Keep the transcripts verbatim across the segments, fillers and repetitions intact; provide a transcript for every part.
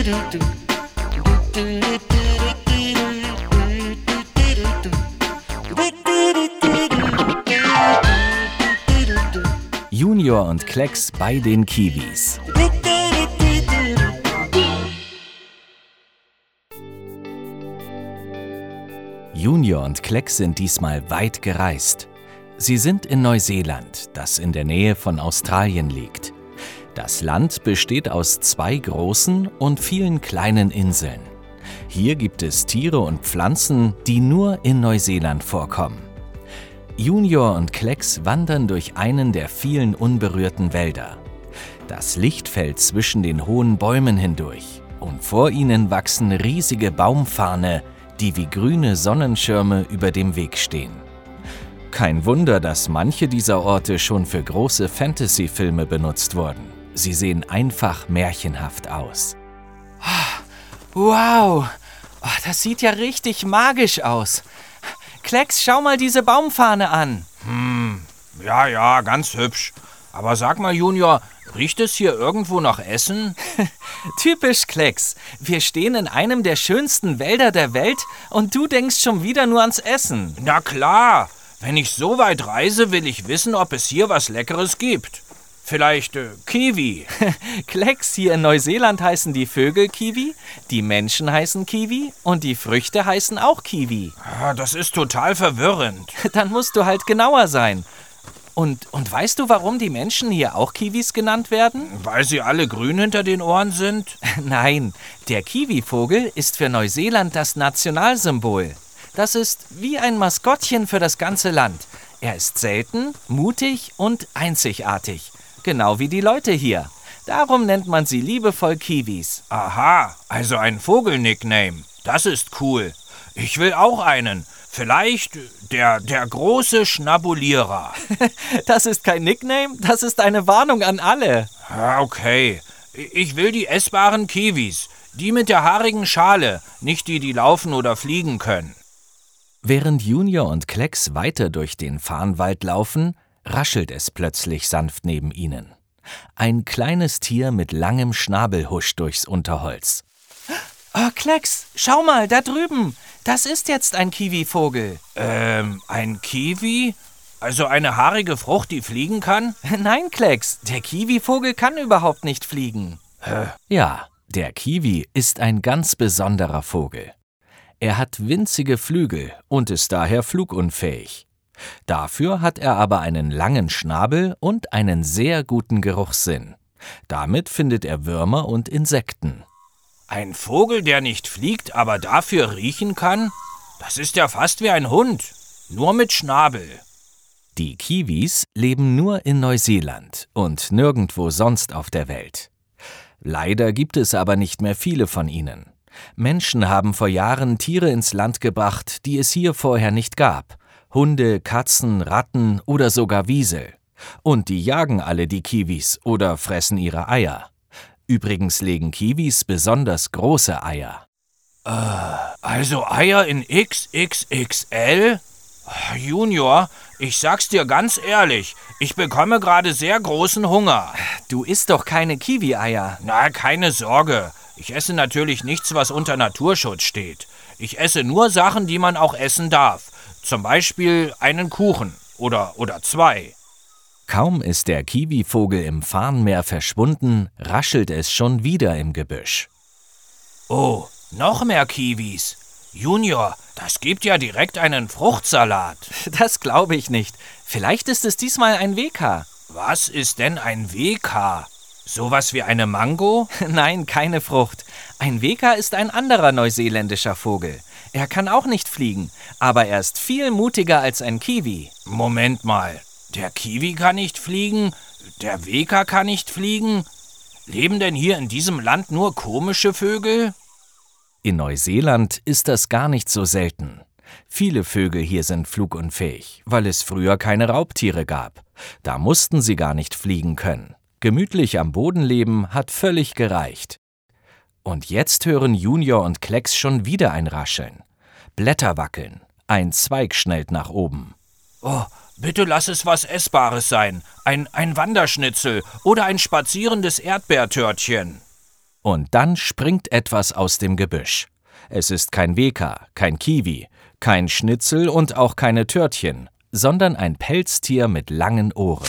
Junior und Klecks bei den Kiwis. Junior und Klecks sind diesmal weit gereist. Sie sind in Neuseeland, das in der Nähe von Australien liegt. Das Land besteht aus zwei großen und vielen kleinen Inseln. Hier gibt es Tiere und Pflanzen, die nur in Neuseeland vorkommen. Junior und Klecks wandern durch einen der vielen unberührten Wälder. Das Licht fällt zwischen den hohen Bäumen hindurch und vor ihnen wachsen riesige Baumfarne, die wie grüne Sonnenschirme über dem Weg stehen. Kein Wunder, dass manche dieser Orte schon für große Fantasy-Filme benutzt wurden. Sie sehen einfach märchenhaft aus. Wow, oh, das sieht ja richtig magisch aus. Klecks, schau mal diese Baumfahne an. Hm, ja, ja, ganz hübsch. Aber sag mal, Junior, riecht es hier irgendwo nach Essen? Typisch Klecks. Wir stehen in einem der schönsten Wälder der Welt und du denkst schon wieder nur ans Essen. Na klar, wenn ich so weit reise, will ich wissen, ob es hier was Leckeres gibt. Vielleicht äh, Kiwi. Klecks, hier in Neuseeland heißen die Vögel Kiwi, die Menschen heißen Kiwi und die Früchte heißen auch Kiwi. Ah, das ist total verwirrend. Dann musst du halt genauer sein. Und, und weißt du, warum die Menschen hier auch Kiwis genannt werden? Weil sie alle grün hinter den Ohren sind? Nein, der Kiwivogel ist für Neuseeland das Nationalsymbol. Das ist wie ein Maskottchen für das ganze Land. Er ist selten, mutig und einzigartig. Genau wie die Leute hier. Darum nennt man sie liebevoll Kiwis. Aha, also ein Vogel-Nickname. Das ist cool. Ich will auch einen. Vielleicht der, der große Schnabulierer. Das ist kein Nickname, das ist eine Warnung an alle. Ah, okay. Ich will die essbaren Kiwis. Die mit der haarigen Schale, nicht die, die laufen oder fliegen können. Während Junior und Klecks weiter durch den Farnwald laufen, raschelt es plötzlich sanft neben ihnen. Ein kleines Tier mit langem Schnabel huscht durchs Unterholz. Oh, Klecks, schau mal, da drüben. Das ist jetzt ein Kiwivogel. Ähm, ein Kiwi? Also eine haarige Frucht, die fliegen kann? Nein, Klecks, der Kiwivogel kann überhaupt nicht fliegen. Hä? Ja, der Kiwi ist ein ganz besonderer Vogel. Er hat winzige Flügel und ist daher flugunfähig. Dafür hat er aber einen langen Schnabel und einen sehr guten Geruchssinn. Damit findet er Würmer und Insekten. Ein Vogel, der nicht fliegt, aber dafür riechen kann? Das ist ja fast wie ein Hund, nur mit Schnabel. Die Kiwis leben nur in Neuseeland und nirgendwo sonst auf der Welt. Leider gibt es aber nicht mehr viele von ihnen. Menschen haben vor Jahren Tiere ins Land gebracht, die es hier vorher nicht gab. Hunde, Katzen, Ratten oder sogar Wiesel. Und die jagen alle die Kiwis oder fressen ihre Eier. Übrigens legen Kiwis besonders große Eier. Äh, also Eier in X X X L? Junior, ich sag's dir ganz ehrlich, ich bekomme gerade sehr großen Hunger. Du isst doch keine Kiwi-Eier. Na, keine Sorge. Ich esse natürlich nichts, was unter Naturschutz steht. Ich esse nur Sachen, die man auch essen darf. Zum Beispiel einen Kuchen oder, oder zwei. Kaum ist der Kiwivogel im Farnmeer verschwunden, raschelt es schon wieder im Gebüsch. Oh, noch mehr Kiwis. Junior, das gibt ja direkt einen Fruchtsalat. Das glaube ich nicht. Vielleicht ist es diesmal ein W K. Was ist denn ein W K? Sowas wie eine Mango? Nein, keine Frucht. Ein W K ist ein anderer neuseeländischer Vogel. Er kann auch nicht fliegen, aber er ist viel mutiger als ein Kiwi. Moment mal, der Kiwi kann nicht fliegen, der W K kann nicht fliegen? Leben denn hier in diesem Land nur komische Vögel? In Neuseeland ist das gar nicht so selten. Viele Vögel hier sind flugunfähig, weil es früher keine Raubtiere gab. Da mussten sie gar nicht fliegen können. Gemütlich am Boden leben hat völlig gereicht. Und jetzt hören Junior und Klecks schon wieder ein Rascheln. Blätter wackeln, ein Zweig schnellt nach oben. Oh, bitte lass es was Essbares sein. Ein, ein Wanderschnitzel oder ein spazierendes Erdbeertörtchen. Und dann springt etwas aus dem Gebüsch. Es ist kein Weka, kein Kiwi, kein Schnitzel und auch keine Törtchen, sondern ein Pelztier mit langen Ohren.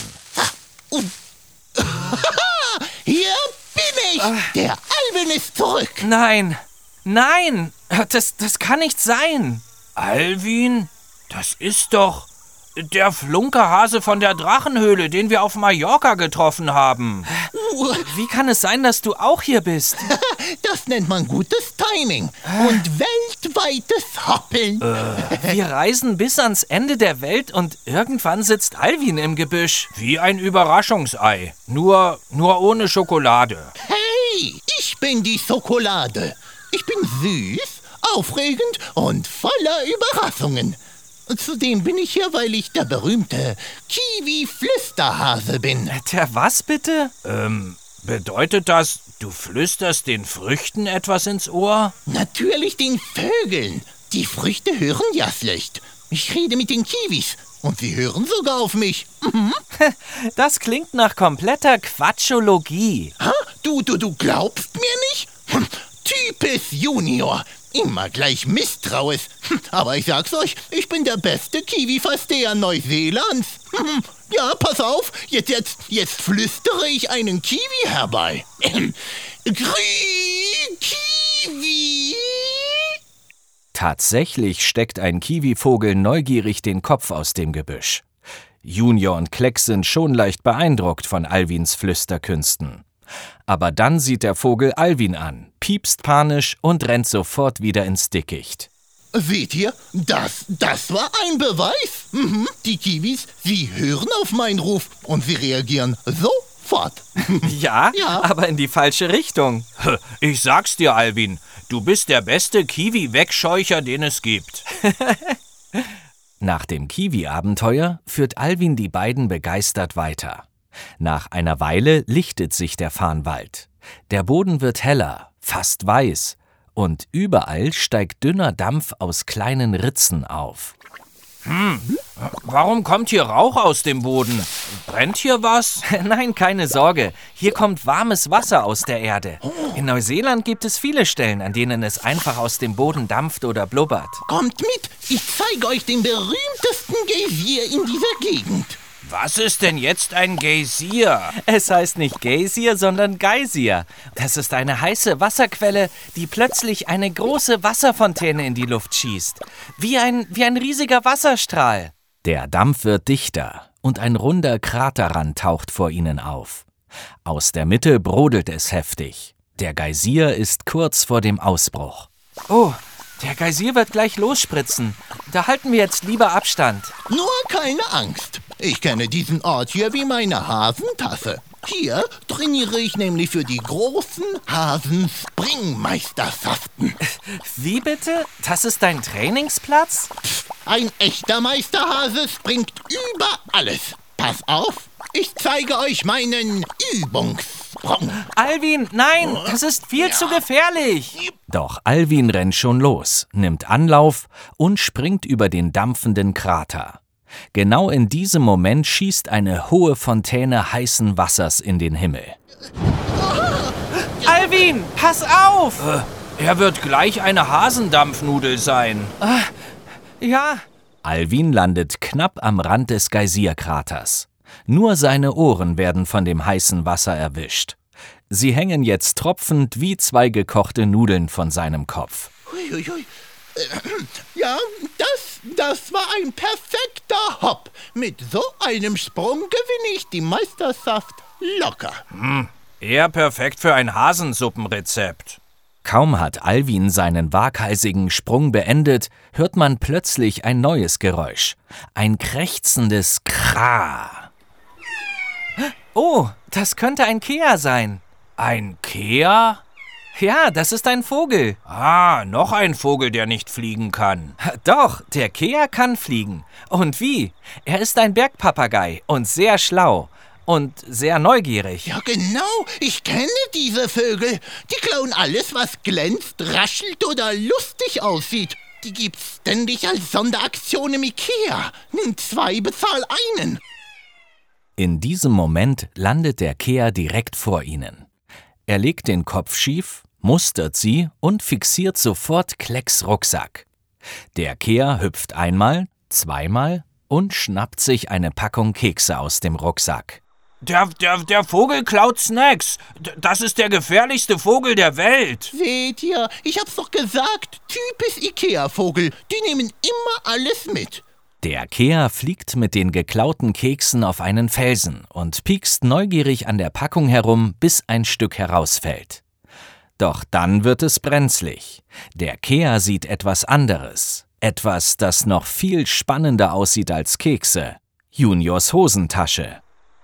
Hier bin ich! Der Alvin ist zurück! Nein, nein, das, das kann nicht sein. Alvin? Das ist doch der Flunkerhase von der Drachenhöhle, den wir auf Mallorca getroffen haben. Wie kann es sein, dass du auch hier bist? Das nennt man gutes Timing und weltweites Hoppeln. Wir reisen bis ans Ende der Welt und irgendwann sitzt Alvin im Gebüsch. Wie ein Überraschungsei, nur, nur ohne Schokolade. Hey, ich bin die Schokolade. Ich bin süß, aufregend und voller Überraschungen. Zudem bin ich hier, weil ich der berühmte Kiwi-Flüsterhase bin. Der was bitte? Ähm, bedeutet das, du flüsterst den Früchten etwas ins Ohr? Natürlich den Vögeln. Die Früchte hören ja schlecht. Ich rede mit den Kiwis und sie hören sogar auf mich. Mhm. Das klingt nach kompletter Quatschologie. Ha? Du, du, du glaubst mir nicht? Hm. Typisch Junior. Immer gleich misstrauisch. Hm, Aber ich sag's euch, ich bin der beste Kiwi-Versteher Neuseelands. Hm, Ja, pass auf, jetzt, jetzt, jetzt flüstere ich einen Kiwi herbei. Grü Kiwi! Tatsächlich steckt ein Kiwivogel neugierig den Kopf aus dem Gebüsch. Junior und Klecks sind schon leicht beeindruckt von Alvins Flüsterkünsten. Aber dann sieht der Vogel Alvin an, piepst panisch und rennt sofort wieder ins Dickicht. Seht ihr, das, das war ein Beweis. Mhm. Die Kiwis, sie hören auf meinen Ruf und sie reagieren sofort. Ja, Ja. aber in die falsche Richtung. Ich sag's dir, Alvin, du bist der beste Kiwi-Wegscheucher, den es gibt. Nach dem Kiwi-Abenteuer führt Alvin die beiden begeistert weiter. Nach einer Weile lichtet sich der Farnwald. Der Boden wird heller, fast weiß, und überall steigt dünner Dampf aus kleinen Ritzen auf. Warum kommt hier Rauch aus dem Boden? Brennt hier was? Nein, keine Sorge. Hier kommt warmes Wasser aus der Erde. In Neuseeland gibt es viele Stellen, an denen es einfach aus dem Boden dampft oder blubbert. Kommt mit, ich zeige euch den berühmtesten Geysir in dieser Gegend. Was ist denn jetzt ein Geysir? Es heißt nicht Geysir, sondern Geysir. Das ist eine heiße Wasserquelle, die plötzlich eine große Wasserfontäne in die Luft schießt. Wie ein, wie ein riesiger Wasserstrahl. Der Dampf wird dichter und ein runder Kraterrand taucht vor ihnen auf. Aus der Mitte brodelt es heftig. Der Geysir ist kurz vor dem Ausbruch. Oh, der Geysir wird gleich losspritzen. Da halten wir jetzt lieber Abstand. Nur keine Angst. Ich kenne diesen Ort hier wie meine Hasentasse. Hier trainiere ich nämlich für die großen Hasenspringmeisterschaften. Wie bitte? Das ist dein Trainingsplatz? Ein echter Meisterhase springt über alles. Pass auf, ich zeige euch meinen Übungssprung. Alvin, nein, das ist viel zu gefährlich. Doch Alvin rennt schon los, nimmt Anlauf und springt über den dampfenden Krater. Genau in diesem Moment schießt eine hohe Fontäne heißen Wassers in den Himmel. Alvin, pass auf! Er wird gleich eine Hasendampfnudel sein. Ja, Alvin landet knapp am Rand des Geysirkraters. Nur seine Ohren werden von dem heißen Wasser erwischt. Sie hängen jetzt tropfend wie zwei gekochte Nudeln von seinem Kopf. Uiuiui. Ja, das, das war ein perfekter Hopp. Mit so einem Sprung gewinne ich die Meisterschaft locker. Eher perfekt für ein Hasensuppenrezept. Kaum hat Alvin seinen waghalsigen Sprung beendet, hört man plötzlich ein neues Geräusch. Ein krächzendes Kra. oh, das könnte ein Kea sein. Ein Kea? Ja, das ist ein Vogel. Ah, noch ein Vogel, der nicht fliegen kann. Doch, der Kea kann fliegen. Und wie? Er ist ein Bergpapagei und sehr schlau und sehr neugierig. Ja, genau. Ich kenne diese Vögel. Die klauen alles, was glänzt, raschelt oder lustig aussieht. Die gibt's ständig als Sonderaktion im Ikea. Nimm zwei, bezahl einen. In diesem Moment landet der Kea direkt vor ihnen. Er legt den Kopf schief, mustert sie und fixiert sofort Klecks Rucksack. Der Kea hüpft einmal, zweimal und schnappt sich eine Packung Kekse aus dem Rucksack. Der, der, der Vogel klaut Snacks. D- Das ist der gefährlichste Vogel der Welt. Seht ihr, ich hab's doch gesagt, typisch Ikea-Vogel, die nehmen immer alles mit. Der Kea fliegt mit den geklauten Keksen auf einen Felsen und piekst neugierig an der Packung herum, bis ein Stück herausfällt. Doch dann wird es brenzlig. Der Kea sieht etwas anderes. Etwas, das noch viel spannender aussieht als Kekse. Juniors Hosentasche.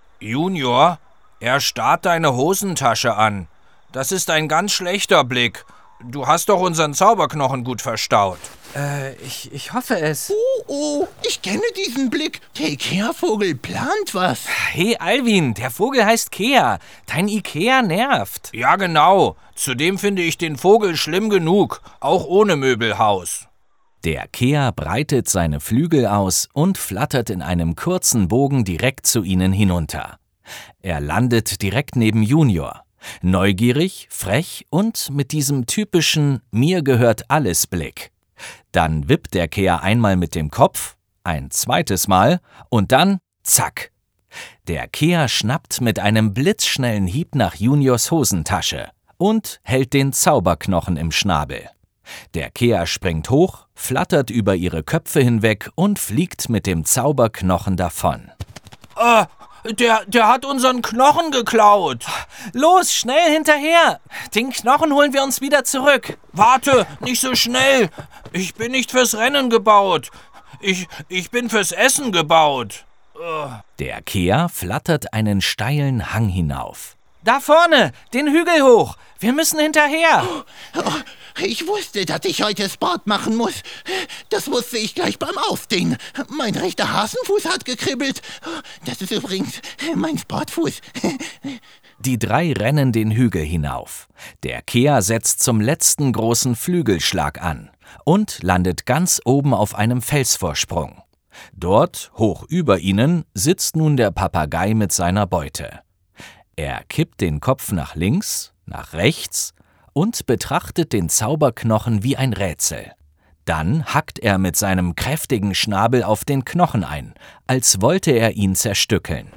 Junior, er starrt deine Hosentasche an. Das ist ein ganz schlechter Blick. Du hast doch unseren Zauberknochen gut verstaut. Äh, ich, ich hoffe es. Oh, oh, ich kenne diesen Blick. Der Ikea-Vogel plant was. Hey Alvin, der Vogel heißt Kea. Dein Ikea nervt. Ja, genau. Zudem finde ich den Vogel schlimm genug, auch ohne Möbelhaus. Der Kea breitet seine Flügel aus und flattert in einem kurzen Bogen direkt zu ihnen hinunter. Er landet direkt neben Junior. Neugierig, frech und mit diesem typischen Mir-gehört-alles-Blick. Dann wippt der Kea einmal mit dem Kopf, ein zweites Mal und dann zack. Der Kea schnappt mit einem blitzschnellen Hieb nach Juniors Hosentasche und hält den Zauberknochen im Schnabel. Der Kea springt hoch, flattert über ihre Köpfe hinweg und fliegt mit dem Zauberknochen davon. Äh, der, der hat unseren Knochen geklaut. Los, schnell hinterher. Den Knochen holen wir uns wieder zurück. Warte, nicht so schnell. Ich bin nicht fürs Rennen gebaut. Ich, ich bin fürs Essen gebaut. Der Kea flattert einen steilen Hang hinauf. Da vorne, den Hügel hoch. Wir müssen hinterher. Oh, ich wusste, dass ich heute Sport machen muss. Das wusste ich gleich beim Aufstehen. Mein rechter Hasenfuß hat gekribbelt. Das ist übrigens mein Sportfuß. Die drei rennen den Hügel hinauf. Der Kea setzt zum letzten großen Flügelschlag an und landet ganz oben auf einem Felsvorsprung. Dort, hoch über ihnen, sitzt nun der Papagei mit seiner Beute. Er kippt den Kopf nach links, nach rechts und betrachtet den Zauberknochen wie ein Rätsel. Dann hackt er mit seinem kräftigen Schnabel auf den Knochen ein, als wollte er ihn zerstückeln.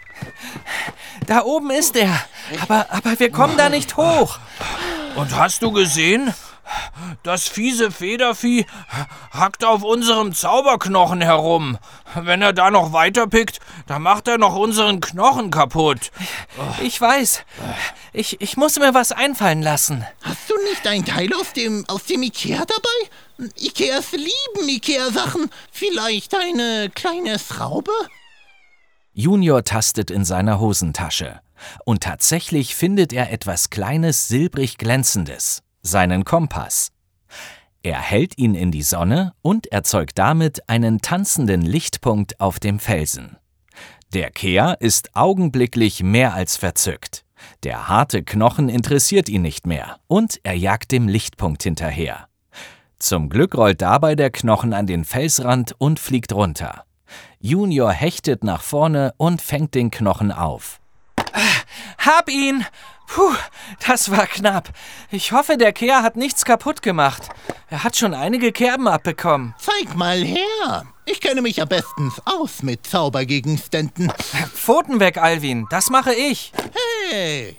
Da oben ist er, aber, aber wir kommen da nicht hoch. Und hast du gesehen? Das fiese Federvieh hackt auf unserem Zauberknochen herum. Wenn er da noch weiterpickt, dann macht er noch unseren Knochen kaputt. Ich weiß. Ich, ich muss mir was einfallen lassen. Hast du nicht ein Teil aus dem, aus dem Ikea dabei? Ikeas lieben Ikea-Sachen. Vielleicht eine kleine Schraube? Junior tastet in seiner Hosentasche. Und tatsächlich findet er etwas Kleines, silbrig glänzendes. Seinen Kompass. Er hält ihn in die Sonne und erzeugt damit einen tanzenden Lichtpunkt auf dem Felsen. Der Kea ist augenblicklich mehr als verzückt. Der harte Knochen interessiert ihn nicht mehr und er jagt dem Lichtpunkt hinterher. Zum Glück rollt dabei der Knochen an den Felsrand und fliegt runter. Junior hechtet nach vorne und fängt den Knochen auf. Hab ihn! Puh, das war knapp. Ich hoffe, der Kea hat nichts kaputt gemacht. Er hat schon einige Kerben abbekommen. Zeig mal her. Ich kenne mich ja bestens aus mit Zaubergegenständen. Pfoten weg, Alvin. Das mache ich. Hey!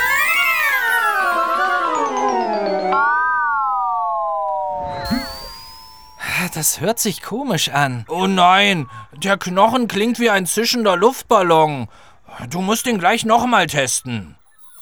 Das hört sich komisch an. Oh nein, der Knochen klingt wie ein zischender Luftballon. Du musst ihn gleich nochmal testen.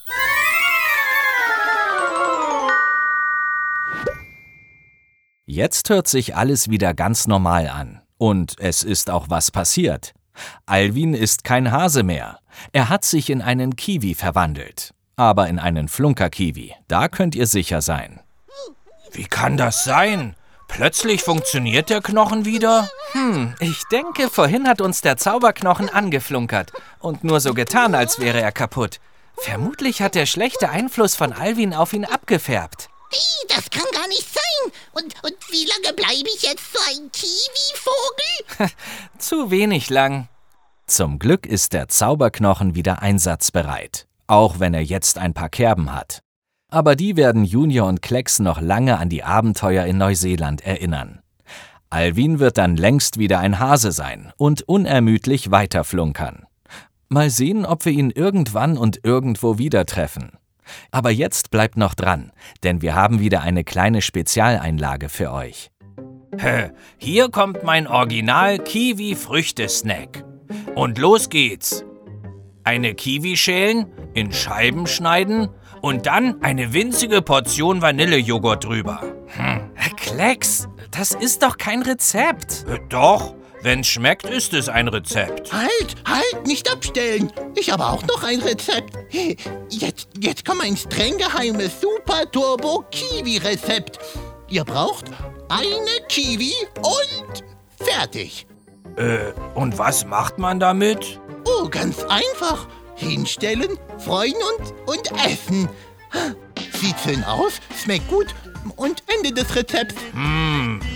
Jetzt hört sich alles wieder ganz normal an. Und es ist auch was passiert. Alvin ist kein Hase mehr. Er hat sich in einen Kiwi verwandelt. Aber in einen Flunker-Kiwi. Da könnt ihr sicher sein. Wie kann das sein? Plötzlich funktioniert der Knochen wieder? Hm, ich denke, vorhin hat uns der Zauberknochen angeflunkert und nur so getan, als wäre er kaputt. Vermutlich hat der schlechte Einfluss von Alvin auf ihn abgefärbt. Hey, das kann gar nicht sein. Und, und wie lange bleibe ich jetzt so ein Kiwi-Vogel? Zu wenig lang. Zum Glück ist der Zauberknochen wieder einsatzbereit. auch wenn er jetzt ein paar Kerben hat. Aber die werden Junior und Klecks noch lange an die Abenteuer in Neuseeland erinnern. Alwin wird dann längst wieder ein Hase sein und unermüdlich weiterflunkern. Mal sehen, ob wir ihn irgendwann und irgendwo wieder treffen. Aber jetzt bleibt noch dran, denn wir haben wieder eine kleine Spezialeinlage für euch. Hier kommt mein Original-Kiwi-Früchte-Snack. Und los geht's. Eine Kiwischälen in Scheiben schneiden und dann eine winzige Portion Vanillejoghurt drüber. Hm. Klecks, das ist doch kein Rezept. Äh, doch, wenn's schmeckt, ist es ein Rezept. Halt, halt, nicht abstellen. Ich habe auch noch ein Rezept. Jetzt, jetzt kommt ein streng geheimes Super-Turbo-Kiwi-Rezept. Ihr braucht eine Kiwi und fertig. Äh, und was macht man damit? Oh, ganz einfach. Hinstellen, freuen und, und essen. Sieht schön aus, schmeckt gut und Ende des Rezepts. Hm,